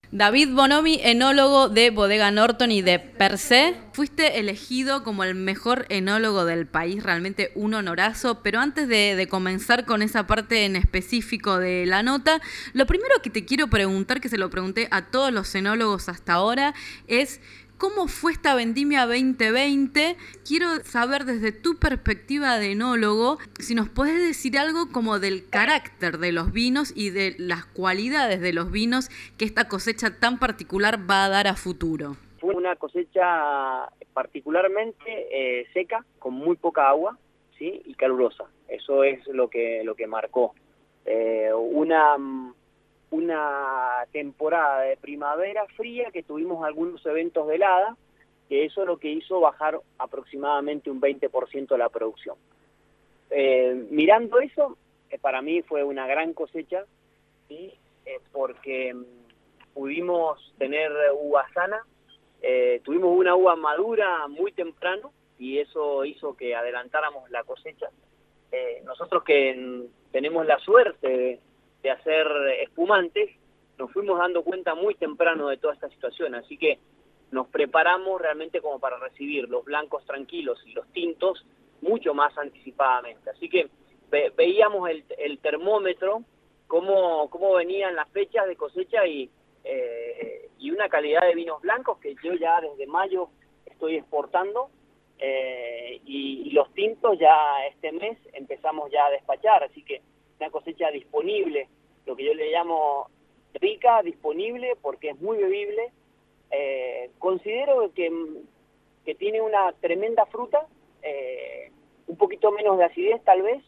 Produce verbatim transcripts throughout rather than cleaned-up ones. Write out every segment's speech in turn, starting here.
David Bonomi, enólogo de Bodega Norton y de Per Se. Fuiste elegido como el mejor enólogo del país, realmente un honorazo. Pero antes de, de comenzar con esa parte en específico de la nota, lo primero que te quiero preguntar, que se lo pregunté a todos los enólogos hasta ahora, es ¿cómo fue esta vendimia veinte veinte? Quiero saber desde tu perspectiva de enólogo, si nos podés decir algo como del carácter de los vinos y de las cualidades de los vinos que esta cosecha tan particular va a dar a futuro. Fue una cosecha particularmente eh, seca, con muy poca agua, ¿sí? Y calurosa. Eso es lo que, lo que marcó. Eh, una... una temporada de primavera fría que tuvimos algunos eventos de helada, que eso es lo que hizo bajar aproximadamente un veinte por ciento la producción. Eh, mirando eso, eh, para mí fue una gran cosecha, ¿sí? eh, porque pudimos tener uva sana, eh, tuvimos una uva madura muy temprano y eso hizo que adelantáramos la cosecha. Eh, nosotros que en, tenemos la suerte de de hacer espumantes, nos fuimos dando cuenta muy temprano de toda esta situación, así que nos preparamos realmente como para recibir los blancos tranquilos y los tintos mucho más anticipadamente. Así que ve, veíamos el, el termómetro, cómo, cómo venían las fechas de cosecha y, eh, y una calidad de vinos blancos que yo ya desde mayo estoy exportando, eh, y, y los tintos ya este mes empezamos ya a despachar, así que una cosecha disponible, lo que yo le llamo rica, disponible, porque es muy bebible. Eh, considero que, que tiene una tremenda fruta, eh, un poquito menos de acidez tal vez,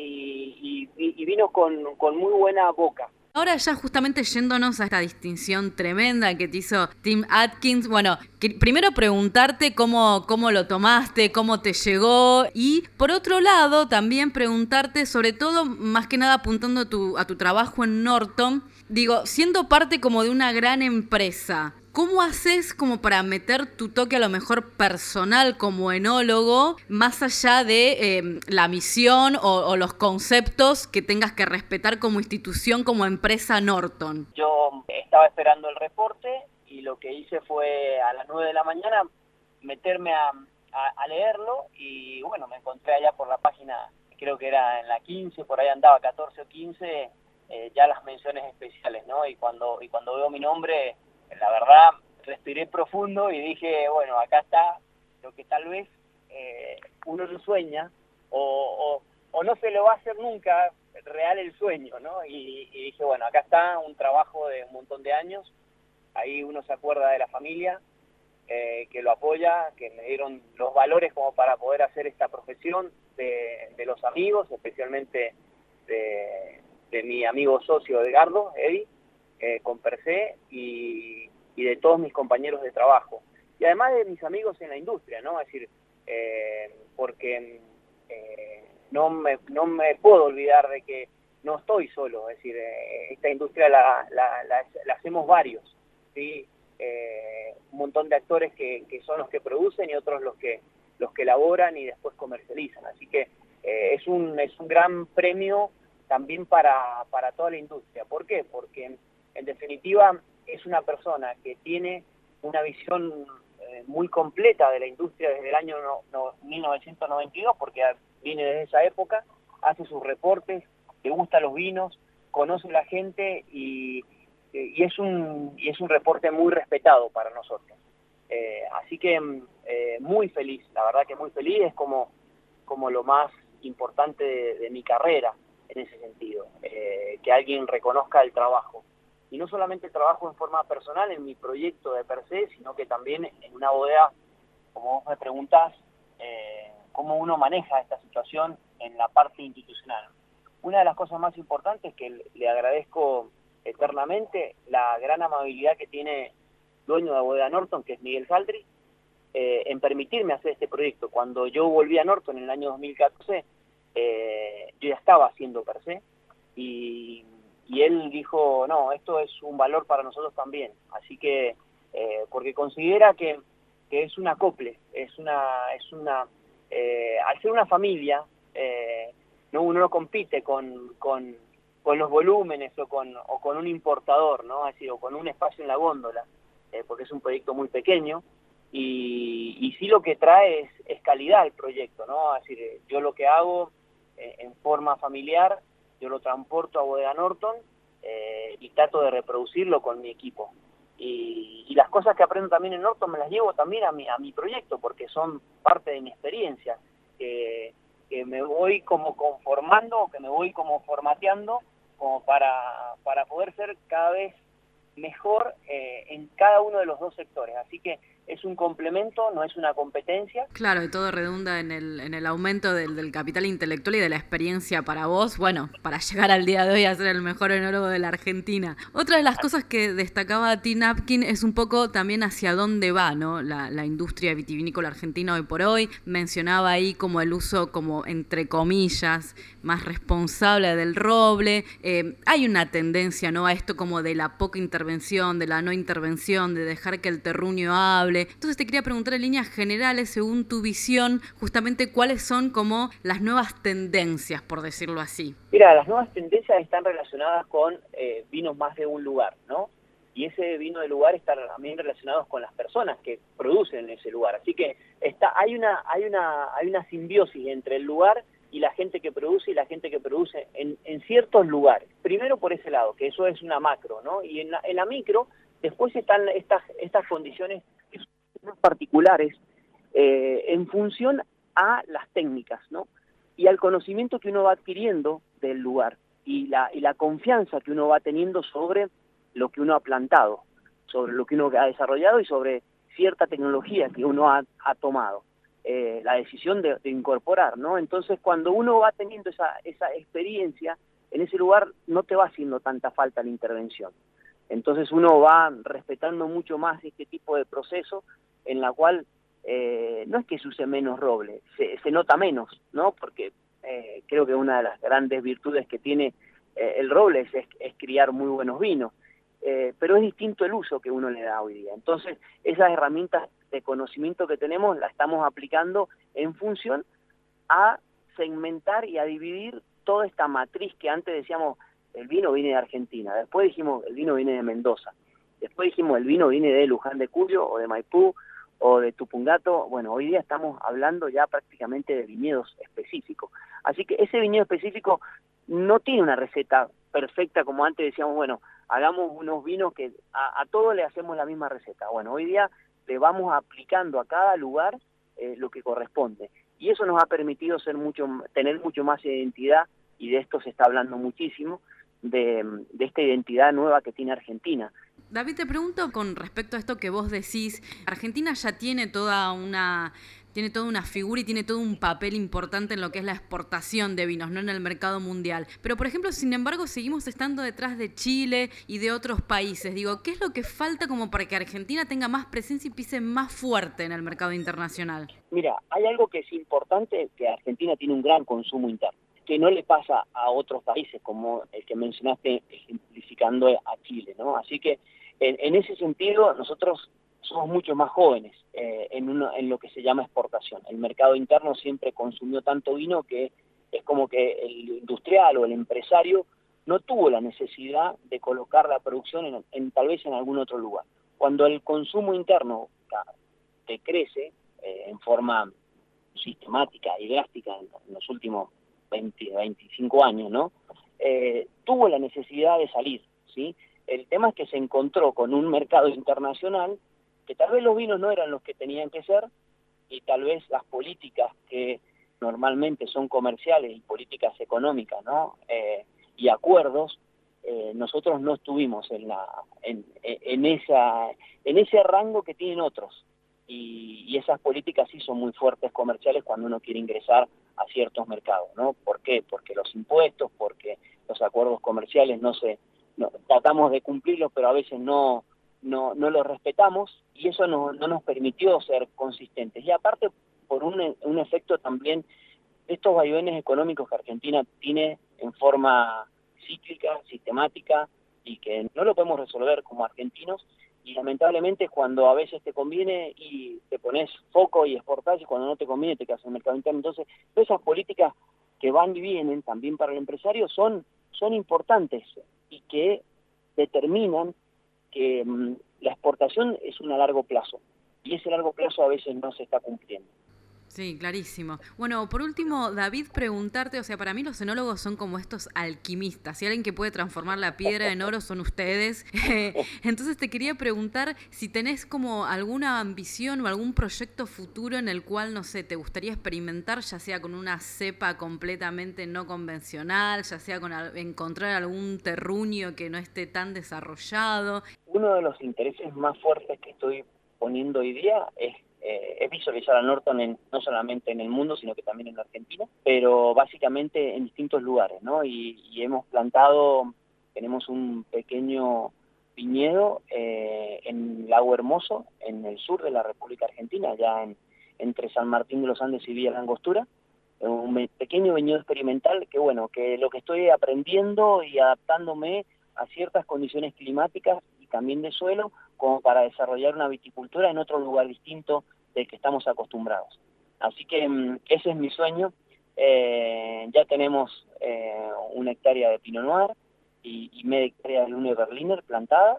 y, y, y vinos con, con muy buena boca. Ahora ya justamente yéndonos a esta distinción tremenda que te hizo Tim Atkins, bueno, que, primero preguntarte cómo, cómo lo tomaste, cómo te llegó, y por otro lado también preguntarte, sobre todo, más que nada apuntando a tu, a tu trabajo en Norton, digo, siendo parte como de una gran empresa, ¿cómo haces como para meter tu toque a lo mejor personal como enólogo, más allá de eh, la misión o, o los conceptos que tengas que respetar como institución, como empresa Norton? Yo estaba esperando el reporte y lo que hice fue a las nueve de la mañana meterme a, a, a leerlo y bueno, me encontré allá por la página, creo que era en la quince, por ahí andaba catorce o quince, eh, ya las menciones especiales, ¿no? Y cuando, y cuando veo mi nombre, la verdad, respiré profundo y dije, bueno, acá está lo que tal vez eh, uno no sueña o, o, o no se lo va a hacer nunca real el sueño, ¿no? Y, y dije, bueno, acá está un trabajo de un montón de años, ahí uno se acuerda de la familia, eh, que lo apoya, que me dieron los valores como para poder hacer esta profesión, de, de los amigos, especialmente de, de mi amigo socio Edgardo, Eddie, Eh, con Per Se y, y de todos mis compañeros de trabajo y además de mis amigos en la industria, ¿no? Es decir, eh, porque eh, no me no me puedo olvidar de que no estoy solo, es decir, eh, esta industria la, la, la, la hacemos varios, ¿sí? Eh, un montón de actores que, que son los que producen y otros los que los que elaboran y después comercializan, así que eh, es un es un gran premio también para para toda la industria. ¿Por qué? Porque en definitiva, es una persona que tiene una visión eh, muy completa de la industria desde el año no, no, mil novecientos noventa y dos, porque viene desde esa época, hace sus reportes, le gustan los vinos, conoce a la gente y, y, es un, y es un reporte muy respetado para nosotros. Eh, así que eh, muy feliz, la verdad que muy feliz, es como, como lo más importante de, de mi carrera en ese sentido, eh, que alguien reconozca el trabajo. Y no solamente trabajo en forma personal en mi proyecto de Per Se, sino que también en una bodega, como vos me preguntás, eh, cómo uno maneja esta situación en la parte institucional. Una de las cosas más importantes que le agradezco eternamente, la gran amabilidad que tiene el dueño de Bodega Norton, que es Miguel Saldri, eh, en permitirme hacer este proyecto. Cuando yo volví a Norton en el año dos mil catorce, eh, yo ya estaba haciendo Per Se, y... y él dijo, no, esto es un valor para nosotros también, así que, eh, porque considera que, que es un acople, es una, es una eh, al ser una familia, eh, no, uno no compite con, con, con los volúmenes o con, o con un importador, ¿no? Es decir, o con un espacio en la góndola, eh, porque es un proyecto muy pequeño, y, y sí lo que trae es, es calidad al proyecto, ¿no? Es decir, yo lo que hago eh, en forma familiar, yo lo transporto a Bodega Norton eh, y trato de reproducirlo con mi equipo. Y, y las cosas que aprendo también en Norton me las llevo también a mi, a mi proyecto, porque son parte de mi experiencia, que, que me voy como conformando, que me voy como formateando, como para, para poder ser cada vez mejor eh, en cada uno de los dos sectores. Así que es un complemento, no es una competencia. Claro, y todo redunda en el, en el aumento del, del capital intelectual y de la experiencia para vos, bueno, para llegar al día de hoy a ser el mejor enólogo de la Argentina. Otra de las cosas que destacaba T. Napkin es un poco también hacia dónde va, ¿no? La, la industria vitivinícola argentina hoy por hoy. Mencionaba ahí como el uso, como entre comillas, más responsable del roble. Eh, hay una tendencia, ¿no? A esto como de la poca intervención, de la no intervención, de dejar que el terruño hable. Entonces te quería preguntar en líneas generales, según tu visión, justamente cuáles son como las nuevas tendencias, por decirlo así. Mira, las nuevas tendencias están relacionadas con eh, vinos más de un lugar, ¿no? Y ese vino de lugar está también relacionado con las personas que producen en ese lugar. Así que está, hay una, hay una, hay una simbiosis entre el lugar y la gente que produce y la gente que produce en, en ciertos lugares. Primero por ese lado, que eso es una macro, ¿no? Y en la, en la micro, después están estas, estas condiciones particulares eh, en función a las técnicas, ¿no? Y al conocimiento que uno va adquiriendo del lugar y la, y la confianza que uno va teniendo sobre lo que uno ha plantado, sobre lo que uno ha desarrollado y sobre cierta tecnología que uno ha, ha tomado, eh, la decisión de, de incorporar, ¿no? Entonces, cuando uno va teniendo esa, esa experiencia, en ese lugar no te va haciendo tanta falta la intervención. Entonces uno va respetando mucho más este tipo de proceso en la cual eh, no es que se use menos roble, se, se nota menos, ¿no? Porque eh, creo que una de las grandes virtudes que tiene eh, el roble es, es, es criar muy buenos vinos, eh, pero es distinto el uso que uno le da hoy día. Entonces esas herramientas de conocimiento que tenemos las estamos aplicando en función a segmentar y a dividir toda esta matriz que antes decíamos el vino viene de Argentina, después dijimos el vino viene de Mendoza, después dijimos el vino viene de Luján de Cuyo o de Maipú o de Tupungato. Bueno, hoy día estamos hablando ya prácticamente de viñedos específicos. Así que ese viñedo específico no tiene una receta perfecta como antes decíamos, bueno, hagamos unos vinos que a, a todos le hacemos la misma receta. Bueno, hoy día le vamos aplicando a cada lugar eh, lo que corresponde. Y eso nos ha permitido ser mucho, tener mucho más identidad, y de esto se está hablando muchísimo, de, de esta identidad nueva que tiene Argentina. David, te pregunto con respecto a esto que vos decís, Argentina ya tiene toda una... tiene toda una figura y tiene todo un papel importante en lo que es la exportación de vinos, no en el mercado mundial. Pero, por ejemplo, sin embargo, seguimos estando detrás de Chile y de otros países. Digo, ¿qué es lo que falta como para que Argentina tenga más presencia y pise más fuerte en el mercado internacional? Mira, hay algo que es importante, que Argentina tiene un gran consumo interno, que no le pasa a otros países, como el que mencionaste, ejemplificando a Chile, ¿no? Así que, en, en ese sentido, nosotros somos mucho más jóvenes eh, en, uno, en lo que se llama exportación. El mercado interno siempre consumió tanto vino que es como que el industrial o el empresario no tuvo la necesidad de colocar la producción en, en tal vez en algún otro lugar. Cuando el consumo interno te crece eh, en forma sistemática y drástica en, en los últimos veinte, veinticinco años, ¿no? Eh, tuvo la necesidad de salir, ¿sí? El tema es que se encontró con un mercado internacional que tal vez los vinos no eran los que tenían que ser, y tal vez las políticas que normalmente son comerciales y políticas económicas, ¿no? Eh, y acuerdos, eh, nosotros no estuvimos en la en, en esa en ese rango que tienen otros, y, y esas políticas sí son muy fuertes comerciales cuando uno quiere ingresar a ciertos mercados, ¿no? ¿Por qué? Porque los impuestos, porque los acuerdos comerciales no se no, tratamos de cumplirlos, pero a veces no no no los respetamos, y eso no, no nos permitió ser consistentes. Y aparte, por un, un efecto también, estos vaivenes económicos que Argentina tiene en forma cíclica, sistemática, y que no lo podemos resolver como argentinos, y lamentablemente cuando a veces te conviene y te pones foco y exportás, y cuando no te conviene te quedas en el mercado interno. Entonces, todas esas políticas que van y vienen también para el empresario son son importantes y que determinan que mmm, la exportación es un a largo plazo, y ese largo plazo a veces no se está cumpliendo. Sí, clarísimo. Bueno, por último, David, preguntarte, o sea, para mí los enólogos son como estos alquimistas, y alguien que puede transformar la piedra en oro son ustedes. Entonces te quería preguntar si tenés como alguna ambición o algún proyecto futuro en el cual, no sé, te gustaría experimentar, ya sea con una cepa completamente no convencional, ya sea con al- encontrar algún terruño que no esté tan desarrollado. Uno de los intereses más fuertes que estoy poniendo hoy día es Eh, es visualizar a Norton en, no solamente en el mundo, sino que también en la Argentina, pero básicamente en distintos lugares, ¿no? Y, y hemos plantado, tenemos un pequeño viñedo eh, en Lago Hermoso, en el sur de la República Argentina, ya en, entre San Martín de los Andes y Villa La Angostura, un pequeño viñedo experimental que, bueno, que lo que estoy aprendiendo y adaptándome a ciertas condiciones climáticas y también de suelo, como para desarrollar una viticultura en otro lugar distinto del que estamos acostumbrados. Así que um, ese es mi sueño. Eh, ya tenemos eh, una hectárea de Pinot Noir y, y media hectárea de Lune Berliner plantada.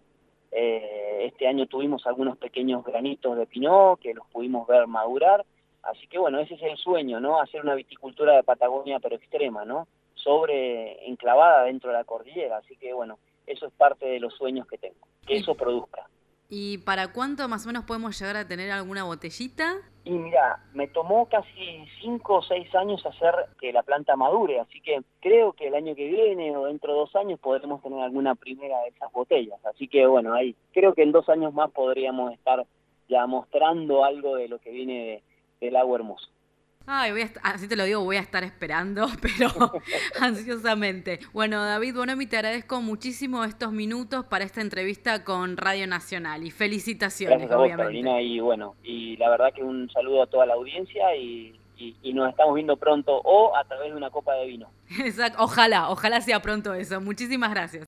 Eh, este año tuvimos algunos pequeños granitos de Pinot que los pudimos ver madurar. Así que bueno, ese es el sueño, ¿no? Hacer una viticultura de Patagonia pero extrema, ¿no? Sobre, enclavada dentro de la cordillera. Así que bueno, eso es parte de los sueños que tengo, que ¿Y, eso produzca. ¿Y para cuánto más o menos podemos llegar a tener alguna botellita? Y mira, me tomó casi cinco o seis años hacer que la planta madure, así que creo que el año que viene o dentro de dos años podremos tener alguna primera de esas botellas. Así que bueno, ahí creo que en dos años más podríamos estar ya mostrando algo de lo que viene de, del Lago Hermoso. Ay, voy a est- así te lo digo, voy a estar esperando, pero ansiosamente. Bueno, David Bonomi, te agradezco muchísimo estos minutos para esta entrevista con Radio Nacional y felicitaciones, Gracias a vos, obviamente. Carolina, y bueno, y la verdad que un saludo a toda la audiencia y, y, y nos estamos viendo pronto o a través de una copa de vino. Exacto, ojalá, ojalá sea pronto eso. Muchísimas gracias.